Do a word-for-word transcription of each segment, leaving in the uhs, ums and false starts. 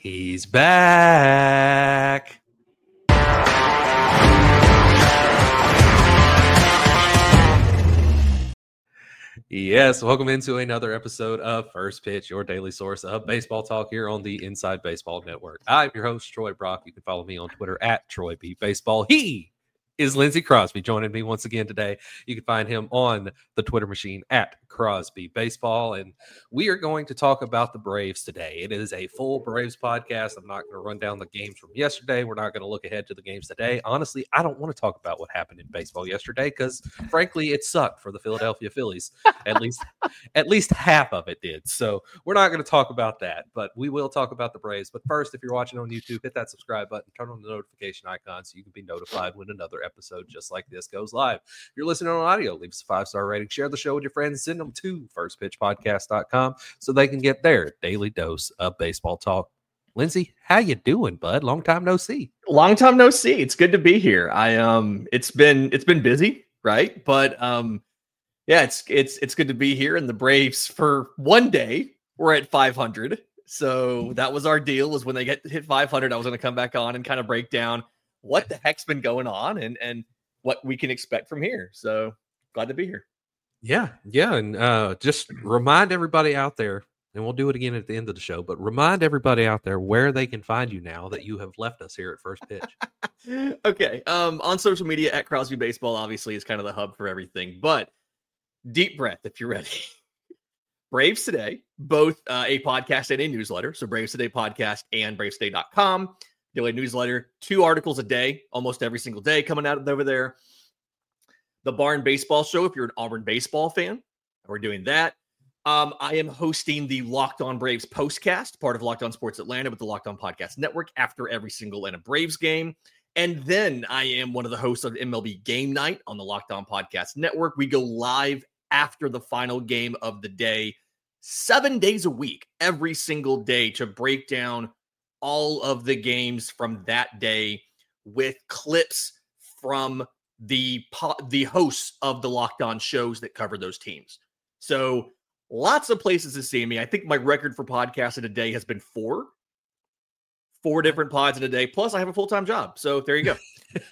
He's back. Yes, welcome into another episode of First Pitch, your daily source of baseball talk here on the Inside Baseball Network. I'm your host, Troy Brock. You can follow me on Twitter at Troy B Baseball. He is Lindsey Crosby joining me once again today. You can find him on the Twitter machine at Crosby Baseball. And we are going to talk about the Braves today. It is a full Braves podcast. I'm not going to run down the games from yesterday. We're not going to look ahead to the games today. Honestly, I don't want to talk about what happened in baseball yesterday because, frankly, it sucked for the Philadelphia Phillies. At least, at least half of it did. So we're not going to talk about that, but we will talk about the Braves. But first, if you're watching on YouTube, hit that subscribe button, turn on the notification icon so you can be notified when another episode just like this goes live. If you're listening on audio, leave us a five-star rating, share the show with your friends, send them to first pitch podcast dot com so they can get their daily dose of baseball talk. Lindsey, how you doing, bud? Long time no see. Long time no see. It's good to be here. I um it's been it's been busy, right? But um yeah, it's it's it's good to be here. And the Braves, for one day, we're at five hundred. So that was our deal, was when they get hit five hundred, I was going to come back on and kind of break down what the heck's been going on and and what we can expect from here. So glad to be here. Yeah, yeah. And uh, just remind everybody out there, and we'll do it again at the end of the show, but remind everybody out there where they can find you now that you have left us here at First Pitch. Okay. Um, on social media, at Crosby Baseball, obviously, is kind of the hub for everything. But deep breath if you're ready. Braves Today, both uh, a podcast and a newsletter. So Braves Today podcast and braves today dot com. Daily newsletter, two articles a day, almost every single day coming out of over there. The Barn Baseball Show, if you're an Auburn baseball fan, we're doing that. Um, I am hosting the Locked On Braves postcast, part of Locked On Sports Atlanta with the Locked On Podcast Network, after every single Atlanta Braves game. And then I am one of the hosts of M L B Game Night on the Locked On Podcast Network. We go live after the final game of the day, seven days a week, every single day, to break down all of the games from that day with clips from the the hosts of the Locked On shows that cover those teams. So lots of places to see me. I think my record for podcasts in a day has been four. Four different pods in a day. Plus, I have a full-time job. So there you go.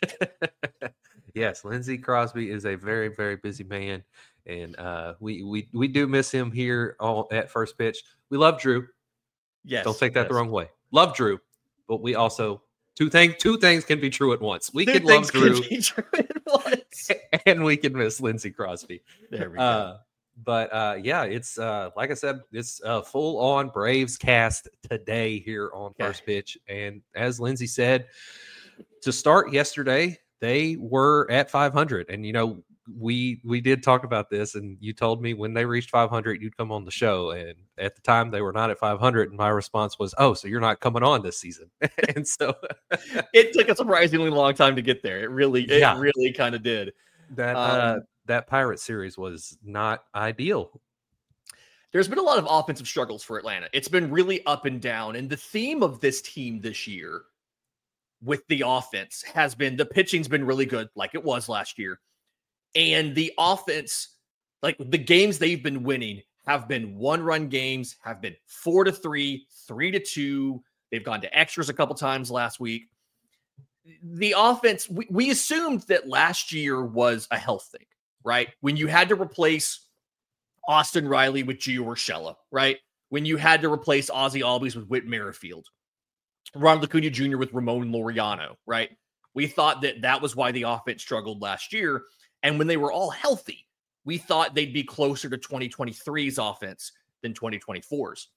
Yes, Lindsey Crosby is a very, very busy man. And uh, we we we do miss him here all at First Pitch. We love Drew. Yes. Don't take that yes. the wrong way. Love Drew, but we also two things two things can be true at once. We two can love Drew, can be true at once. And we can miss Lindsey Crosby. There we go. Uh, but uh, yeah, it's uh, like I said, it's a full on Braves cast today here on Okay. First Pitch. And as Lindsey said, to start yesterday, they were at five hundred, and you know. We we did talk about this, and you told me when they reached five hundred, you'd come on the show. And at the time, they were not at five hundred. And my response was, oh, so you're not coming on this season. And so it took a surprisingly long time to get there. It really, it Yeah. really kind of did. that Um, uh, that Pirate series was not ideal. There's been a lot of offensive struggles for Atlanta. It's been really up and down. And the theme of this team this year with the offense has been the pitching's been really good, like it was last year. And the offense, like the games they've been winning, have been one-run games, have been four to three, three to two. They've gone to extras a couple times last week. The offense, we, we assumed that last year was a health thing, right? When you had to replace Austin Riley with Gio Urshela, right? When you had to replace Ozzie Albies with Whit Merrifield, Ronald Acuna Junior with Ramon Laureano, right? We thought that that was why the offense struggled last year. And when they were all healthy, we thought they'd be closer to twenty twenty-three's offense than twenty twenty-four's.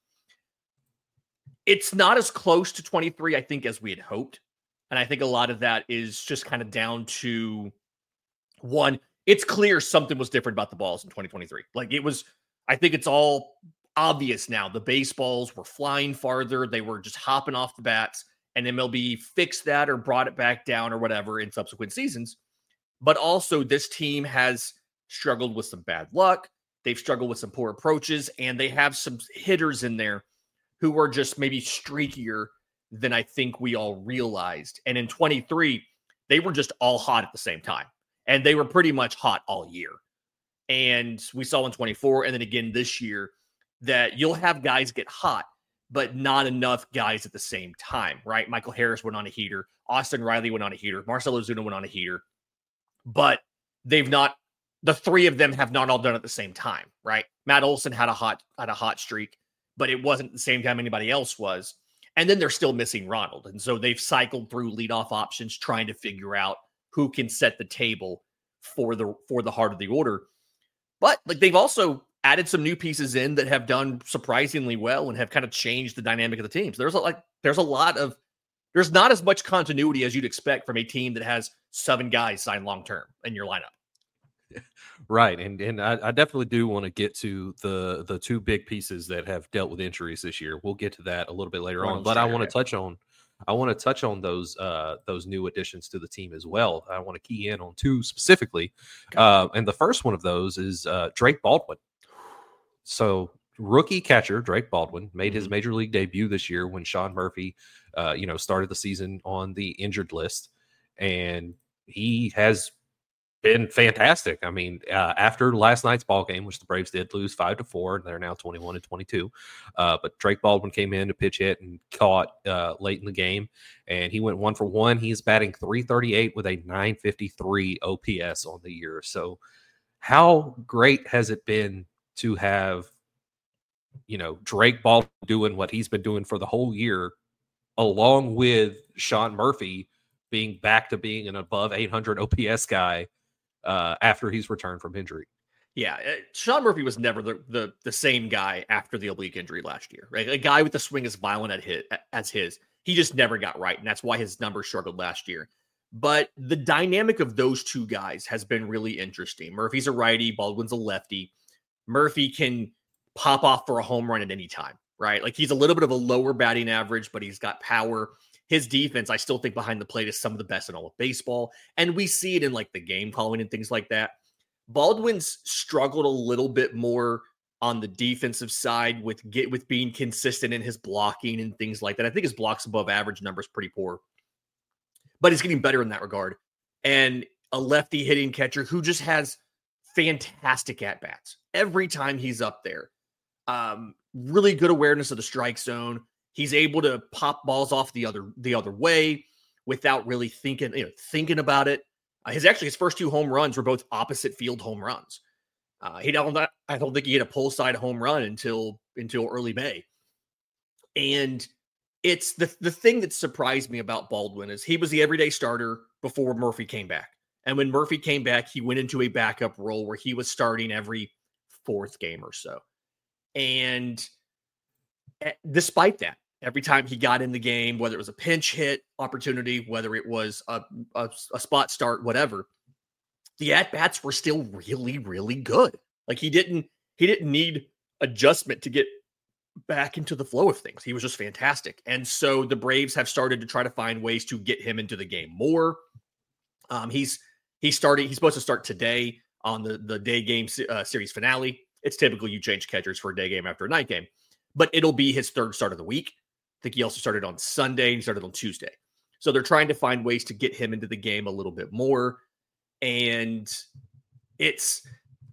It's not as close to twenty-three, I think, as we had hoped. And I think a lot of that is just kind of down to, one, it's clear something was different about the balls in twenty twenty-three. Like it was, I think it's all obvious now. The baseballs were flying farther. They were just hopping off the bats. And M L B fixed that or brought it back down or whatever in subsequent seasons. But also, this team has struggled with some bad luck. They've struggled with some poor approaches, and they have some hitters in there who are just maybe streakier than I think we all realized. And in twenty-three, they were just all hot at the same time. And they were pretty much hot all year. And we saw in twenty-four, and then again this year, that you'll have guys get hot, but not enough guys at the same time, right? Michael Harris went on a heater. Austin Riley went on a heater. Marcell Ozuna went on a heater. But they've not, the three of them have not all done it at the same time, right? Matt Olson had a hot, had a hot streak, but it wasn't at the same time anybody else was. And then they're still missing Ronald. And so they've cycled through leadoff options, trying to figure out who can set the table for the, for the heart of the order. But like they've also added some new pieces in that have done surprisingly well and have kind of changed the dynamic of the teams. There's a, like, there's a lot of, there's not as much continuity as you'd expect from a team that has seven guys signed long-term in your lineup. Right. And and I, I definitely do want to get to the the two big pieces that have dealt with injuries this year. We'll get to that a little bit later Ronald on. But I Strader, want to yeah. touch on I want to touch on those uh those new additions to the team as well. I want to key in on two specifically. Okay. Uh, and the first one of those is uh, Drake Baldwin. So rookie catcher Drake Baldwin made mm-hmm. his major league debut this year when Sean Murphy, uh, you know, started the season on the injured list, and he has been fantastic. I mean, uh, after last night's ball game, which the Braves did lose five to four, and they're now twenty-one and twenty-two. Uh, but Drake Baldwin came in to pitch hit and caught uh, late in the game, and he went one for one. He's batting three thirty-eight with a nine fifty-three O P S on the year. So, how great has it been to have, you know, Drake Baldwin doing what he's been doing for the whole year, along with Sean Murphy being back to being an above eight hundred O P S guy uh, after he's returned from injury. Yeah, uh, Sean Murphy was never the, the the same guy after the oblique injury last year, right? A guy with the swing as violent at his, as his. He just never got right, and that's why his numbers struggled last year. But the dynamic of those two guys has been really interesting. Murphy's a righty, Baldwin's a lefty. Murphy can pop off for a home run at any time, right? Like he's a little bit of a lower batting average, but he's got power. His defense, I still think behind the plate is some of the best in all of baseball. And we see it in like the game calling and things like that. Baldwin's struggled a little bit more on the defensive side with get with being consistent in his blocking and things like that. I think his blocks above average number is pretty poor, but he's getting better in that regard. And a lefty hitting catcher who just has fantastic at-bats every time he's up there. Um, really good awareness of the strike zone. He's able to pop balls off the other the other way without really thinking, you know, thinking about it. Uh, his actually his first two home runs were both opposite field home runs. Uh, he don't I don't think he hit a pull side home run until until early May. And it's the the thing that surprised me about Baldwin is he was the everyday starter before Murphy came back. And when Murphy came back, he went into a backup role where he was starting every fourth game or so. And despite that, every time he got in the game, whether it was a pinch hit opportunity, whether it was a, a, a spot start, whatever, the at-bats were still really, really good. Like he didn't, he didn't need adjustment to get back into the flow of things. He was just fantastic. And so the Braves have started to try to find ways to get him into the game more. Um, he's, he's starting, he's supposed to start today on the, the day game uh, series finale. It's typical you change catchers for a day game after a night game, but it'll be his third start of the week. I think he also started on Sunday and he started on Tuesday. So they're trying to find ways to get him into the game a little bit more. And it's,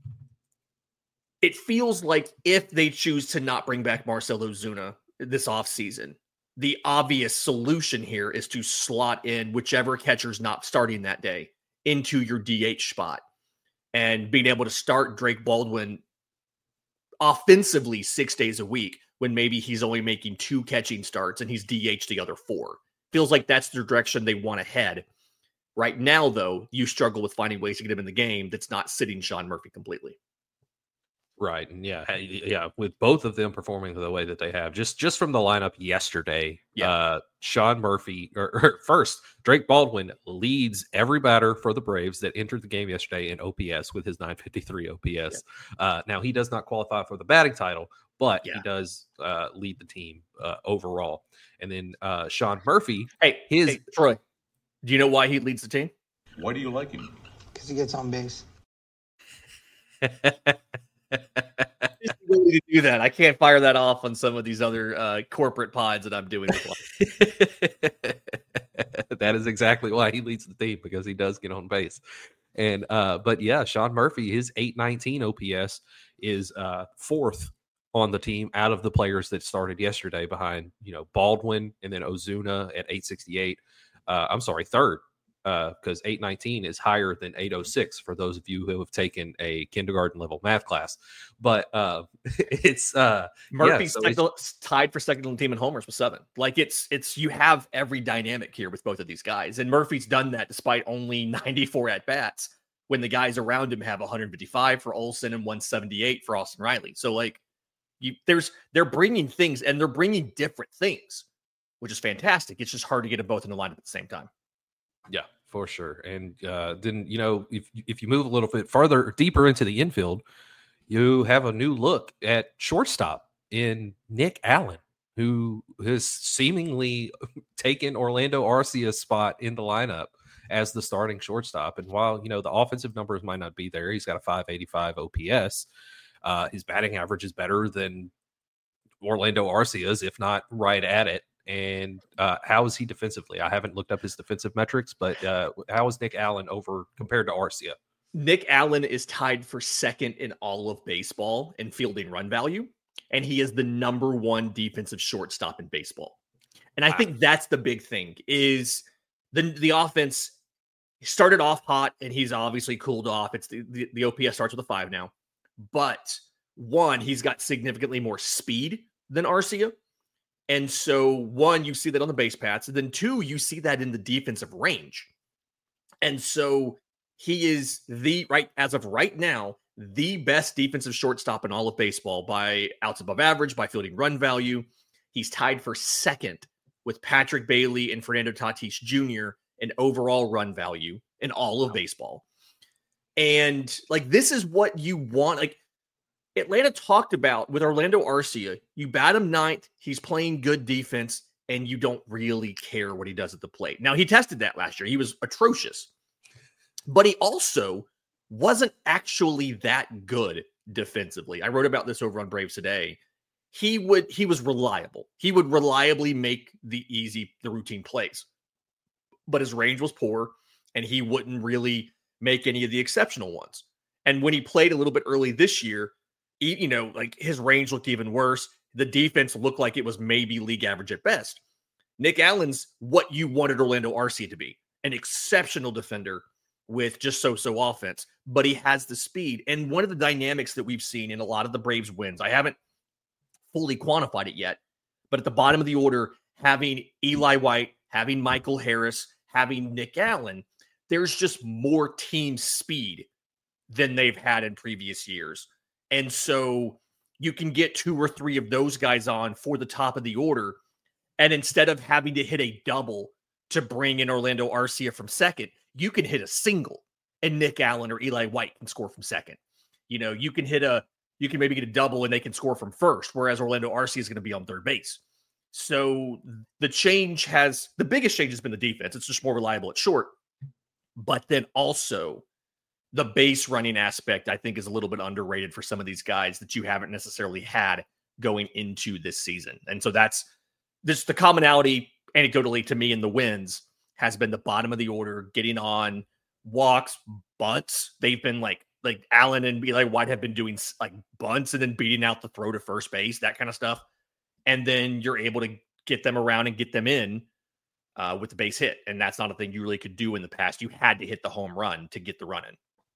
it feels like if they choose to not bring back Marcell Ozuna this offseason, the obvious solution here is to slot in whichever catcher's not starting that day into your D H spot and being able to start Drake Baldwin offensively six days a week when maybe he's only making two catching starts and he's D H the other four. Feels like that's the direction they want to head. Right now, though, you struggle with finding ways to get him in the game that's not sitting Sean Murphy completely. Right. And yeah, yeah, with both of them performing the way that they have, just just from the lineup yesterday, yeah. uh, Sean Murphy, or, or first, Drake Baldwin leads every batter for the Braves that entered the game yesterday in O P S with his nine fifty-three O P S. Yeah. Uh, now, he does not qualify for the batting title, but yeah. he does uh, lead the team uh, overall. And then uh, Sean Murphy, hey, his hey, Troy, do you know why he leads the team? Why do you like him? Because he gets on base. To do that, I can't fire that off on some of these other uh, corporate pods that I'm doing. That is exactly why he leads the team, because he does get on base. And uh, but yeah, Sean Murphy, his eight nineteen O P S is uh, fourth on the team out of the players that started yesterday behind, you know, Baldwin and then Ozuna at eight sixty-eight. Uh, I'm sorry, third, because uh, eight nineteen is higher than eight oh six for those of you who have taken a kindergarten level math class. But uh, it's uh, Murphy's yeah, so tied for second on the team in homers with seven. Like it's it's you have every dynamic here with both of these guys, and Murphy's done that despite only ninety-four at bats when the guys around him have one fifty-five for Olsen and one seventy-eight for Austin Riley. So like you, there's they're bringing things, and they're bringing different things, which is fantastic. It's just hard to get them both in the lineup at the same time. Yeah, for sure. And uh, then, you know, if if you move a little bit farther, deeper into the infield, you have a new look at shortstop in Nick Allen, who has seemingly taken Orlando Arcia's spot in the lineup as the starting shortstop. And while, you know, the offensive numbers might not be there, he's got a five eighty-five O P S. Uh, his batting average is better than Orlando Arcia's, if not right at it. And uh, how is he defensively? I haven't looked up his defensive metrics, but uh, how is Nick Allen over compared to Arcia? Nick Allen is tied for second in all of baseball in fielding run value, and he is the number one defensive shortstop in baseball. And I wow. think that's the big thing is the, the offense started off hot, and he's obviously cooled off. It's the, the, the O P S starts with a five now. But one, he's got significantly more speed than Arcia. And so, one, you see that on the base paths. And then, two, you see that in the defensive range. And so, he is the, right as of right now, the best defensive shortstop in all of baseball by outs above average, by fielding run value. He's tied for second with Patrick Bailey and Fernando Tatis Junior in overall run value in all of baseball. And, like, this is what you want. Like, Atlanta talked about with Orlando Arcia, you bat him ninth, he's playing good defense, and you don't really care what he does at the plate. Now, he tested that last year. He was atrocious. But he also wasn't actually that good defensively. I wrote about this over on Braves Today. He would he was reliable. He would reliably make the easy, the routine plays. But his range was poor, and he wouldn't really make any of the exceptional ones. And when he played a little bit early this year, you know, like his range looked even worse. The defense looked like it was maybe league average at best. Nick Allen's what you wanted Orlando Arcia to be, an exceptional defender with just so-so offense, but he has the speed. And one of the dynamics that we've seen in a lot of the Braves wins, I haven't fully quantified it yet, but at the bottom of the order, having Eli White, having Michael Harris, having Nick Allen, there's just more team speed than they've had in previous years. And so you can get two or three of those guys on for the top of the order. And instead of having to hit a double to bring in Orlando Arcia from second, you can hit a single and Nick Allen or Eli White can score from second. You know, you can hit a, you can maybe get a double and they can score from first, whereas Orlando Arcia is going to be on third base. So the change has, the biggest change has been the defense. It's just more reliable at short. But then also the base running aspect, I think, is a little bit underrated for some of these guys that you haven't necessarily had going into this season. And so that's this, the commonality anecdotally to me in the wins has been the bottom of the order, getting on walks, bunts. They've been like, like Allen and Eli White have been doing like bunts and then beating out the throw to first base, that kind of stuff. And then you're able to get them around and get them in uh, with the base hit. And that's not a thing you really could do in the past. You had to hit the home run to get the run in.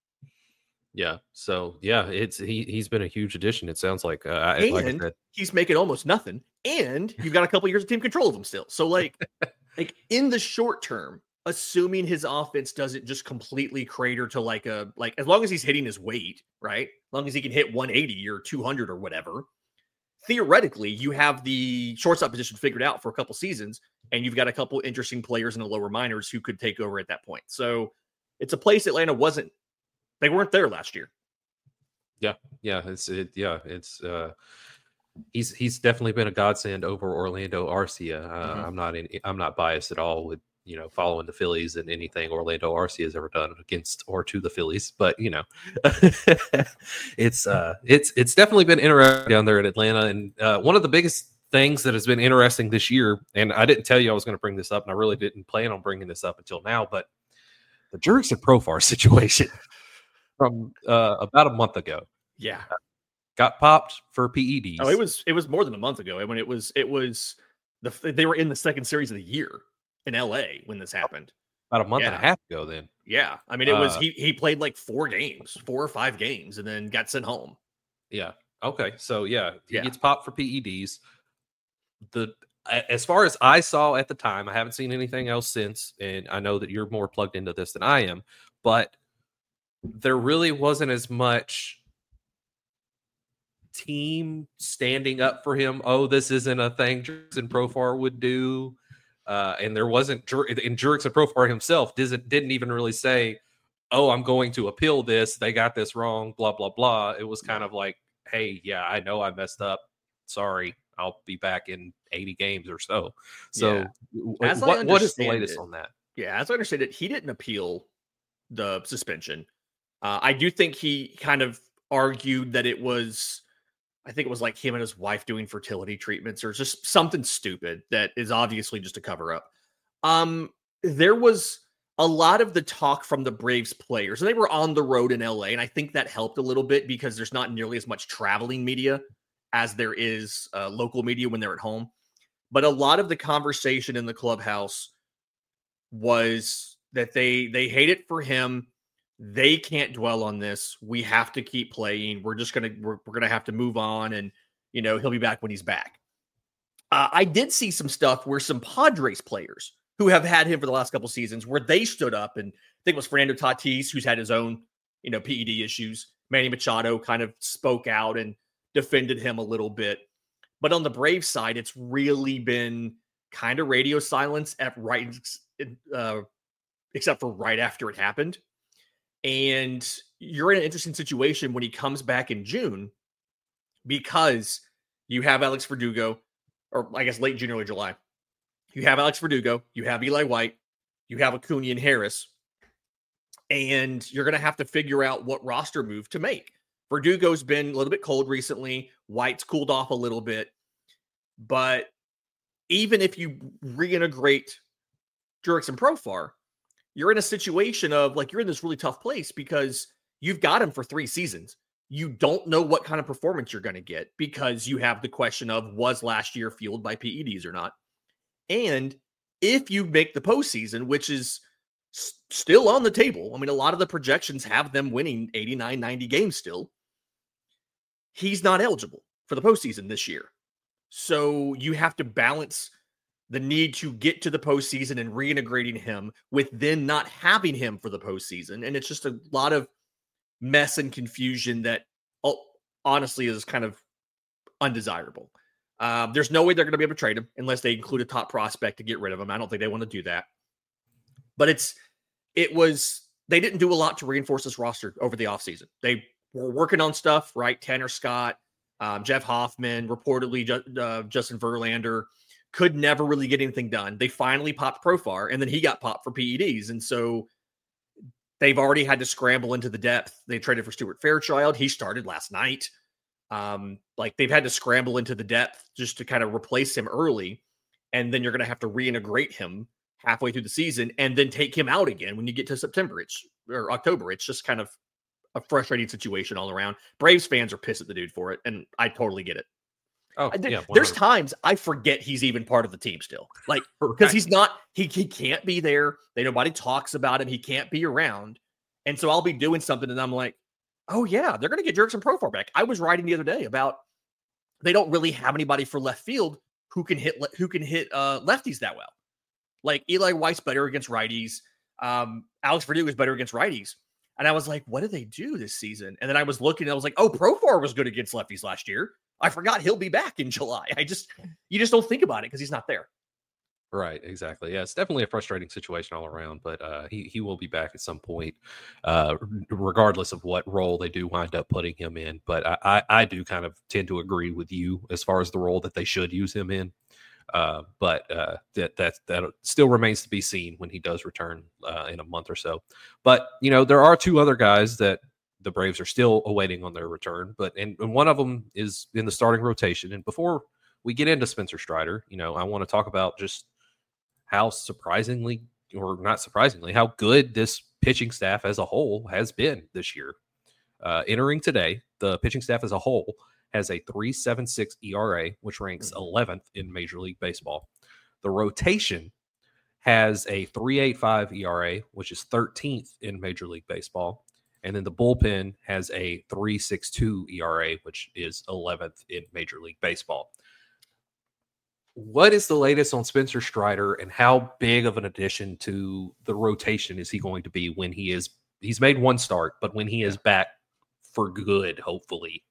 Yeah. So yeah, it's he he's been a huge addition. It sounds like, uh, and like I said, he's making almost nothing, and you've got a couple years of team control of him still. So like, like in the short term, assuming his offense doesn't just completely crater to like a like as long as he's hitting his weight, right? As long as he can hit one eighty or two hundred or whatever, theoretically, you have the shortstop position figured out for a couple seasons, and you've got a couple interesting players in the lower minors who could take over at that point. So it's a place Atlanta wasn't. They weren't there last year. Yeah, yeah, it's it. Yeah, it's uh, he's he's definitely been a godsend over Orlando Arcia. Uh, mm-hmm. I'm not in, I'm not biased at all with you know following the Phillies and anything Orlando Arcia has ever done against or to the Phillies, but you know, it's uh, it's it's definitely been interesting down there in Atlanta. And uh, one of the biggest things that has been interesting this year, and I didn't tell you I was going to bring this up, and I really didn't plan on bringing this up until now, but the Jurickson Profar situation. From uh, about a month ago. Yeah. got popped for P E Ds. Oh, it was it was more than a month ago. I mean, it was it was the they were in the second series of the year in L A when this happened. About a month yeah. and a half ago then. Yeah. I mean, it was uh, he he played like four games, four or five games, and then got sent home. Yeah. Okay. So yeah, he yeah. gets popped for P E Ds. The as far as I saw at the time, I haven't seen anything else since, and I know that you're more plugged into this than I am, but there really wasn't as much team standing up for him. Oh, this isn't a thing Jurickson Profar would do. Uh, and there wasn't, and Jurickson Profar himself didn't, didn't even really say, oh, I'm going to appeal this. They got this wrong, blah, blah, blah. It was kind of like, hey, yeah, I know I messed up. Sorry. I'll be back in eighty games or so. So yeah. what, what is the latest it, on that? Yeah, as I understand it, he didn't appeal the suspension. Uh, I do think he kind of argued that it was, I think it was like him and his wife doing fertility treatments or just something stupid that is obviously just a cover up. Um, there was a lot of the talk from the Braves players, and they were on the road in L A, and I think that helped a little bit because there's not nearly as much traveling media as there is uh, local media when they're at home. But a lot of the conversation in the clubhouse was that they they hate it for him. They can't dwell on this. We have to keep playing. We're just gonna we're, we're gonna have to move on, and you know he'll be back when he's back. Uh, I did see some stuff where some Padres players who have had him for the last couple seasons, where they stood up, and I think it was Fernando Tatis, who's had his own you know P E D issues. Manny Machado kind of spoke out and defended him a little bit. But on the Braves side, it's really been kind of radio silence at right, uh, except for right after it happened. And you're in an interesting situation when he comes back in June because you have Alex Verdugo, or I guess late June, early July. You have Alex Verdugo, you have Eli White, you have Acuna and Harris, and you're going to have to figure out what roster move to make. Verdugo's been a little bit cold recently. White's cooled off a little bit. But even if you reintegrate Jurickson Profar, you're in a situation of like, you're in this really tough place because you've got him for three seasons. You don't know what kind of performance you're going to get because you have the question of, was last year fueled by P E Ds or not? And if you make the postseason, which is s- still on the table, I mean, a lot of the projections have them winning eighty-nine, ninety games still. He's not eligible for the postseason this year. So you have to balance the need to get to the postseason and reintegrating him with then not having him for the postseason. And it's just a lot of mess and confusion that honestly is kind of undesirable. Um, there's no way they're going to be able to trade him unless they include a top prospect to get rid of him. I don't think they want to do that. But it's, it was, they didn't do a lot to reinforce this roster over the offseason. They were working on stuff, right? Tanner Scott, um, Jeff Hoffman, reportedly Ju- uh, Justin Verlander could never really get anything done. They finally popped Profar, and then he got popped for P E Ds. And so they've already had to scramble into the depth. They traded for Stuart Fairchild. He started last night. Um, like they've had to scramble into the depth just to kind of replace him early. And then you're going to have to reintegrate him halfway through the season and then take him out again when you get to September it's, or October. It's just kind of a frustrating situation all around. Braves fans are pissed at the dude for it, and I totally get it. Oh, I, yeah, there's times I forget he's even part of the team still, like because right. he's not. He he can't be there. They nobody talks about him. He can't be around, and so I'll be doing something, and I'm like, oh yeah, they're going to get Jurickson Profar back. I was writing the other day about they don't really have anybody for left field who can hit who can hit uh, lefties that well. Like Eli White's better against righties. Um, Alex Verdugo is better against righties. And I was like, what do they do this season? And then I was looking and I was like, oh, Profar was good against lefties last year. I forgot he'll be back in July. I just, you just don't think about it because he's not there. Right, exactly. Yeah, it's definitely a frustrating situation all around, but uh, he, he will be back at some point, uh, regardless of what role they do wind up putting him in. But I, I, I do kind of tend to agree with you as far as the role that they should use him in. Uh, but uh, that that that still remains to be seen when he does return uh, in a month or so. But you know, there are two other guys that the Braves are still awaiting on their return. But and, and one of them is in the starting rotation. And before we get into Spencer Strider, you know, I want to talk about just how surprisingly, or not surprisingly, how good this pitching staff as a whole has been this year. Uh, entering today, the pitching staff as a whole has a three point seven six E R A, which ranks Mhm. eleventh in Major League Baseball. The rotation has a three point eight five E R A, which is thirteenth in Major League Baseball. And then the bullpen has a three point six two E R A, which is eleventh in Major League Baseball. What is the latest on Spencer Strider, and how big of an addition to the rotation is he going to be when he is he's made one start, but when he is back for good, hopefully?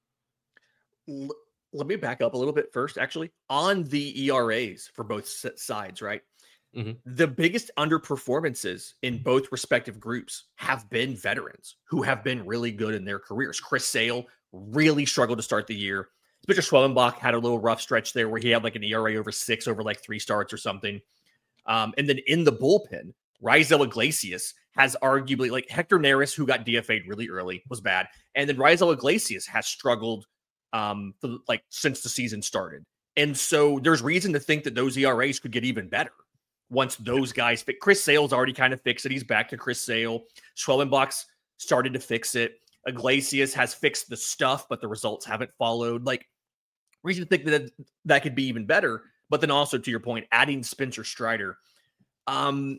L- let me back up a little bit first, actually, on the E R As for both sides, right? Mhm. The biggest underperformances in both respective groups have been veterans who have been really good in their careers. Chris Sale really struggled to start the year. Spencer Schwellenbach had a little rough stretch there where he had like an E R A over six over like three starts or something. Um, and then in the bullpen, Raisel Iglesias has arguably, like, Hector Neris, who got D F A'd really early, was bad. And then Raisel Iglesias has struggled um, for, like, since the season started. And so there's reason to think that those E R As could get even better once those guys fit. Chris Sale's already kind of fixed it. He's back to Chris Sale. Schwellenbach's started to fix it. Iglesias has fixed the stuff, but the results haven't followed. Like, reason to think that that could be even better. But then also, to your point, adding Spencer Strider, um,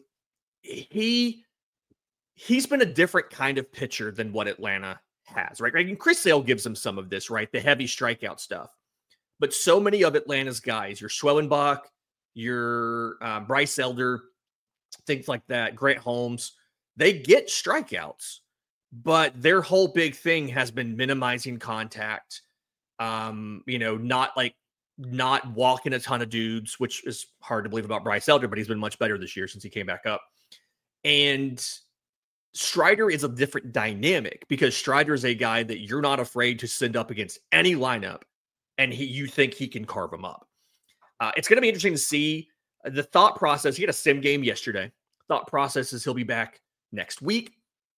he he's been a different kind of pitcher than what Atlanta has, right? And Chris Sale gives him some of this, right? The heavy strikeout stuff. But so many of Atlanta's guys, your Schwellenbach, your uh, Bryce Elder, things like that, Grant Holmes, they get strikeouts, but their whole big thing has been minimizing contact. Um, you know, not like not walking a ton of dudes, which is hard to believe about Bryce Elder, but he's been much better this year since he came back up. And Strider is a different dynamic because Strider is a guy that you're not afraid to send up against any lineup, and he you think he can carve him up. Uh, it's going to be interesting to see the thought process. He had a sim game yesterday. Thought process is he'll be back next week.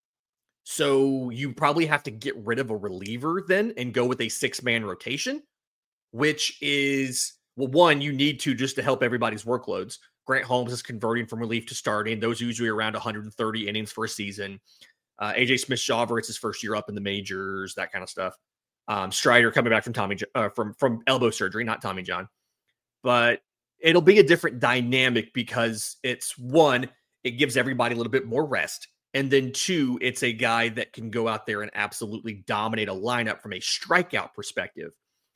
So you probably have to get rid of a reliever then and go with a six-man rotation, which is, well, one, you need to just to help everybody's workloads. Grant Holmes is converting from relief to starting. Those are usually around one hundred thirty innings for a season. Uh, A J Smith-Shawver, it's his first year up in the majors, that kind of stuff. Um, Strider coming back from Tommy uh, from from elbow surgery, not Tommy John. But it'll be a different dynamic because it's, one, it gives everybody a little bit more rest. And then two, it's a guy that can go out there and absolutely dominate a lineup from a strikeout perspective.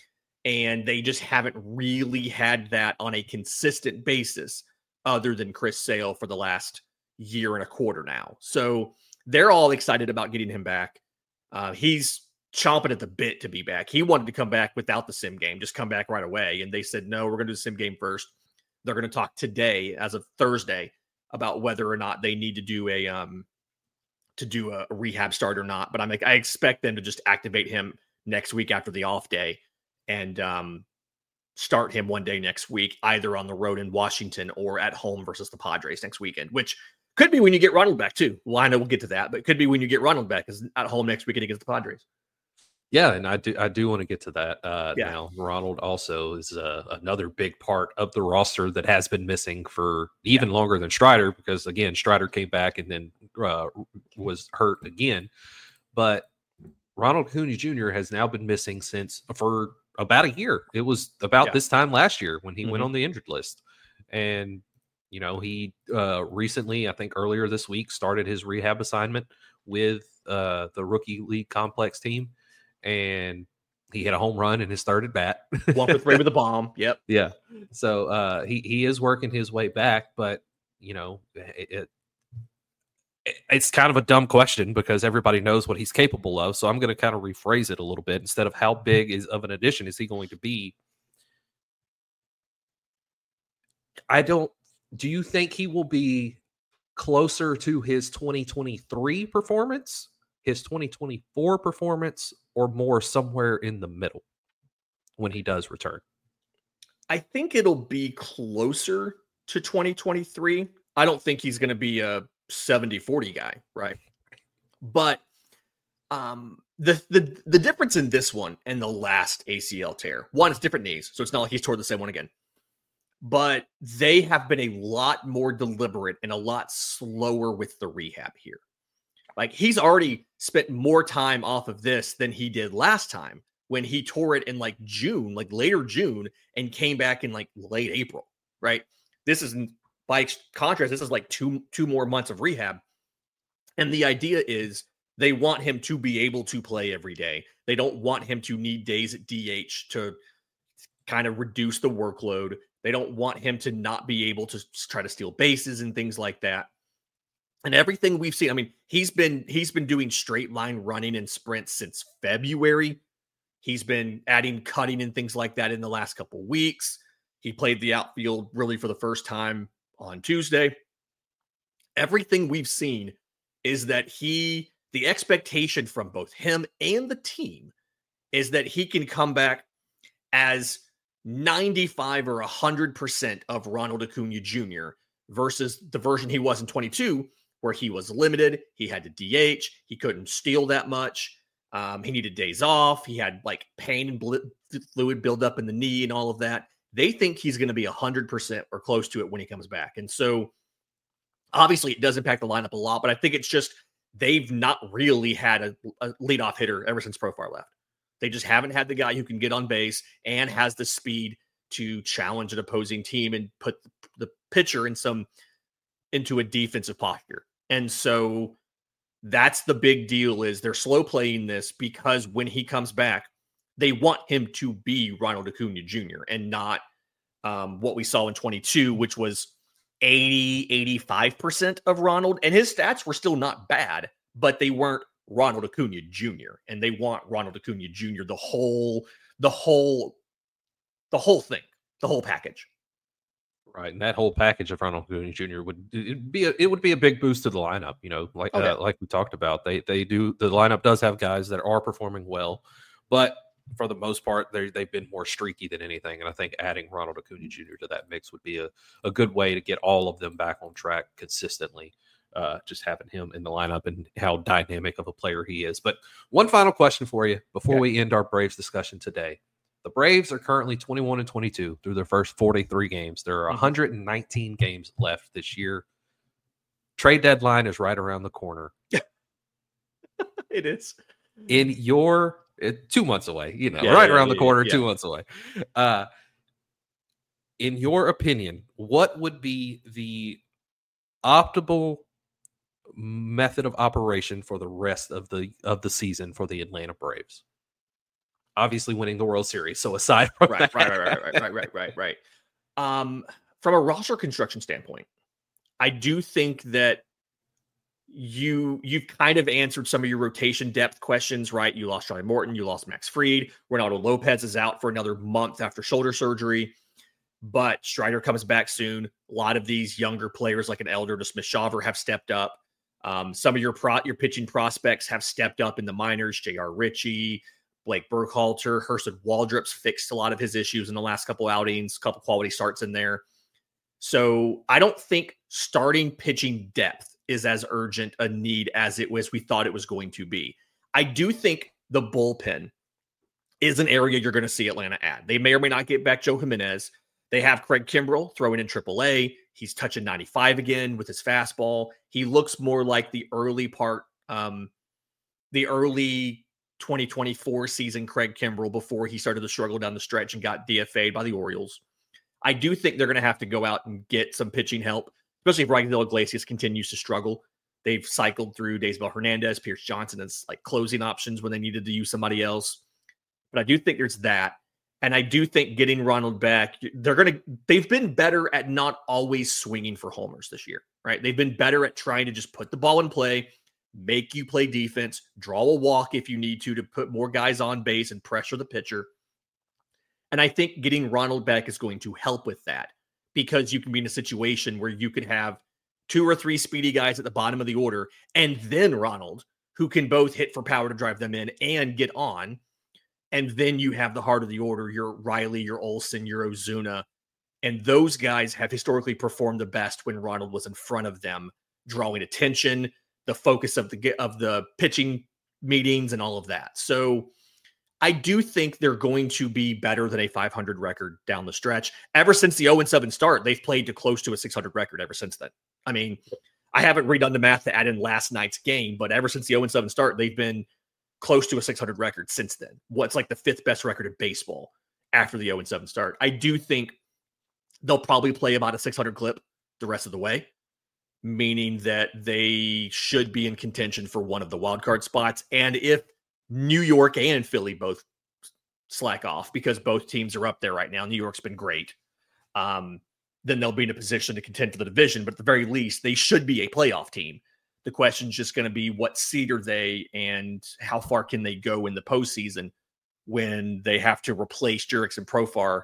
And they just haven't really had that on a consistent basis other than Chris Sale for the last year and a quarter now. So they're all excited about getting him back. Uh, he's chomping at the bit to be back. He wanted to come back without the sim game, just come back right away. And they said, no, we're going to do the sim game first. They're going to talk today, as of Thursday, about whether or not they need to do a um to do a, a rehab start or not. But I'm like, I expect them to just activate him next week after the off day and um start him one day next week, either on the road in Washington or at home versus the Padres next weekend, which could be when you get Ronald back too. Well, I know we'll get to that, but it could be when you get Ronald back because at home next weekend against the Padres. Yeah, and I do I do want to get to that. Uh, Yeah. Now, Ronald also is uh, another big part of the roster that has been missing for even Yeah. longer than Strider, because again, Strider came back and then uh, was hurt again. But Ronald Acuna Junior has now been missing since for about a year. It was about Yeah. this time last year when he Mhm. went on the injured list, and you know he uh, recently, I think earlier this week, started his rehab assignment with uh, the rookie league complex team. And he hit a home run in his third at bat. One for three with a bomb. Yep. Yeah. So uh, he he is working his way back, but you know, it, it it's kind of a dumb question because everybody knows what he's capable of. So I'm going to kind of rephrase it a little bit. Instead of how big is of an addition is he going to be? I don't. Do you think he will be closer to his twenty twenty-three performance, his twenty twenty-four performance, or more somewhere in the middle when he does return? I think it'll be closer to twenty twenty-three. I don't think he's going to be a seventy forty guy, right? But um, the, the the difference in this one and the last A C L tear, one, it's different knees, so it's not like he's tore the same one again. But they have been a lot more deliberate and a lot slower with the rehab here. Like he's already spent more time off of this than he did last time when he tore it in like June, like later June, and came back in like late April, right? This is by contrast, this is like two, two more months of rehab. And the idea is they want him to be able to play every day. They don't want him to need days at D H to kind of reduce the workload. They don't want him to not be able to try to steal bases and things like that. And everything we've seen, I mean, he's been he's been doing straight line running and sprints since February. He's been adding cutting and things like that in the last couple of weeks. He played the outfield really for the first time on Tuesday. Everything we've seen is that he, the expectation from both him and the team is that he can come back as ninety-five or one hundred percent of Ronald Acuna Junior versus the version he was in twenty-two, where he was limited. He had to D H. He couldn't steal that much. Um, he needed days off. He had like pain and bl- fluid buildup in the knee and all of that. They think he's going to be one hundred percent or close to it when he comes back. And so obviously it does impact the lineup a lot, but I think it's just they've not really had a, a leadoff hitter ever since Profar left. They just haven't had the guy who can get on base and has the speed to challenge an opposing team and put the, the pitcher in some into a defensive posture. And so that's the big deal is they're slow playing this because when he comes back, they want him to be Ronald Acuna Junior and not um, what we saw in twenty-two, which was eighty, eighty-five percent of Ronald. And his stats were still not bad, but they weren't Ronald Acuna Junior And they want Ronald Acuna Junior, the whole, the whole, the whole thing, the whole package. Right, and that whole package of Ronald Acuna Junior would it'd be a, it would be a big boost to the lineup. You know, like okay. uh, like we talked about, they they do the lineup does have guys that are performing well, but for the most part, they they've been more streaky than anything. And I think adding Ronald Acuna Junior to that mix would be a, a good way to get all of them back on track consistently. Uh, just having him in the lineup and how dynamic of a player he is. But one final question for you before okay. we end our Braves discussion today. The Braves are currently twenty-one and twenty-two through their first forty-three games. There are one hundred nineteen games left this year. Trade deadline is right around the corner. It is. In your it, two months away, you know, yeah, right yeah, around yeah, the corner, yeah. two months away. Uh, in your opinion, what would be the optimal method of operation for the rest of the of the season for the Atlanta Braves? Obviously winning the World Series. So aside from right, that. right, right, right, right, right, right, right, right. Um, from a roster construction standpoint, I do think that you you've kind of answered some of your rotation depth questions, right? You lost Charlie Morton, you lost Max Fried, Reynaldo Lopez is out for another month after shoulder surgery, but Strider comes back soon. A lot of these younger players like an Elder to Smith Shawver have stepped up. Um, some of your pro your pitching prospects have stepped up in the minors. J R Ritchie, Blake Burkhalter, Hurston Waldrop's fixed a lot of his issues in the last couple outings, couple quality starts in there. So I don't think starting pitching depth is as urgent a need as it was we thought it was going to be. I do think the bullpen is an area you're going to see Atlanta add. They may or may not get back Joe Jimenez. They have Craig Kimbrell throwing in triple A. He's touching ninety-five again with his fastball. He looks more like the early part, um, the early twenty twenty-four season Craig Kimbrell before he started to struggle down the stretch and got D F A'd by the Orioles. I do think they're going to have to go out and get some pitching help, especially if Rafael Iglesias continues to struggle. They've cycled through Daysbel Hernandez, Pierce Johnson as like closing options when they needed to use somebody else. But I do think there's that. And I do think getting Ronald back, they're going to, they've been better at not always swinging for homers this year, right? They've been better at trying to just put the ball in play, make you play defense, draw a walk if you need to, to put more guys on base and pressure the pitcher. And I think getting Ronald back is going to help with that because you can be in a situation where you can have two or three speedy guys at the bottom of the order and then Ronald, who can both hit for power to drive them in and get on. And then you have the heart of the order, your Riley, your Olsen, your Ozuna. And those guys have historically performed the best when Ronald was in front of them, drawing attention, the focus of the of the pitching meetings and all of that. So I do think they're going to be better than a five hundred record down the stretch. Ever since the oh and seven start, they've played to close to a six hundred record ever since then. I mean, I haven't redone the math to add in last night's game, but ever since the oh and seven start, they've been close to a six hundred record since then. What's like the fifth best record in baseball after the oh and seven start. I do think they'll probably play about a six hundred clip the rest of the way, meaning that they should be in contention for one of the wild card spots. And if New York and Philly both slack off, because both teams are up there right now, New York's been great, um, then they'll be in a position to contend for the division. But at the very least, they should be a playoff team. The question is just going to be what seed are they and how far can they go in the postseason when they have to replace Jurickson Profar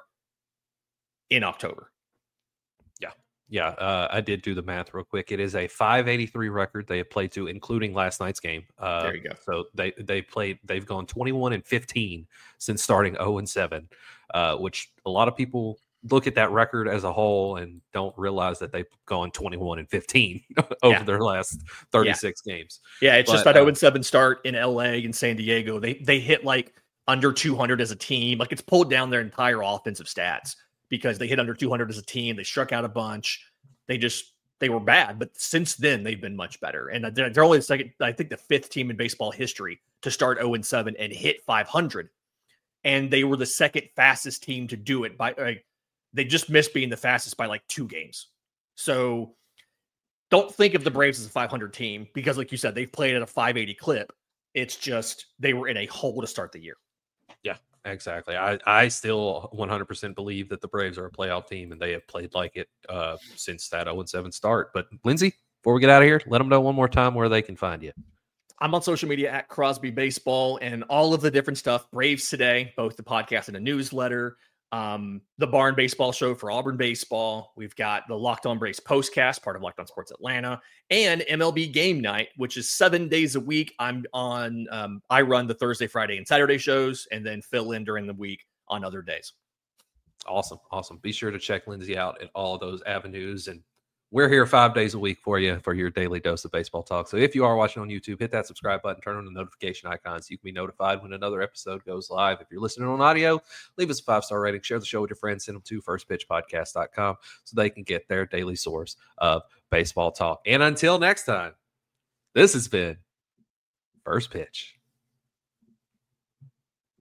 in October. Yeah. Yeah. Uh, I did do the math real quick. It is a five eighty-three record they have played to, including last night's game. Uh, there you go. So they, they played, they've gone twenty-one and fifteen since starting oh and seven, uh, which a lot of people look at that record as a whole and don't realize that they've gone twenty-one and fifteen over yeah. their last thirty-six yeah. games. Yeah. It's but, just that uh, oh and seven start in L A and San Diego. They, they hit like under two hundred as a team. Like it's pulled down their entire offensive stats because they hit under two hundred as a team. They struck out a bunch. They just, they were bad, but since then they've been much better. And they're, they're only the second, I think the fifth team in baseball history to start oh and seven and hit five hundred. And they were the second fastest team to do it by, like, they just missed being the fastest by like two games. So don't think of the Braves as a five hundred team because, like you said, they've played at a five eighty clip. It's just they were in a hole to start the year. Yeah, exactly. I, I still one hundred percent believe that the Braves are a playoff team and they have played like it uh, since that oh and seven start. But Lindsay, before we get out of here, let them know one more time where they can find you. I'm on social media at Crosby Baseball and all of the different stuff. Braves Today, both the podcast and a newsletter. Um, the Barn Baseball Show for Auburn Baseball. We've got the Locked On Braves postcast, part of Locked On Sports Atlanta, and M L B Game Night, which is seven days a week. I'm on, um, I run the Thursday, Friday, and Saturday shows, and then fill in during the week on other days. Awesome. Awesome. Be sure to check Lindsay out at all those avenues. And we're here five days a week for you for your daily dose of baseball talk. So if you are watching on YouTube, hit that subscribe button, turn on the notification icon so you can be notified when another episode goes live. If you're listening on audio, leave us a five-star rating, share the show with your friends, send them to first pitch podcast dot com so they can get their daily source of baseball talk. And until next time, this has been First Pitch.